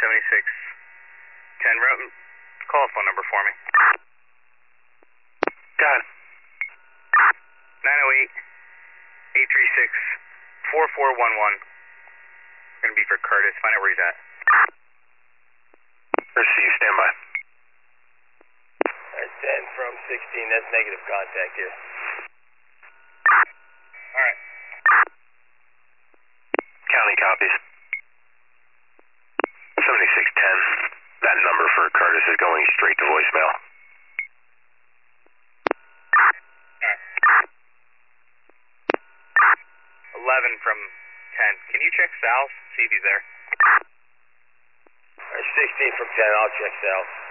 7610, call a phone number for me. Got it. 908-836-4411. Gonna be for Curtis. Find out where he's at. Receive, stand by. Alright, 10 from 16, that's negative contact here. Alright. County copies. 7610. That number for Curtis is going straight to voicemail. Alright. 11 from 10. Can you check Sal? See if he's there. Alright, 16 from 10, I'll check Sal.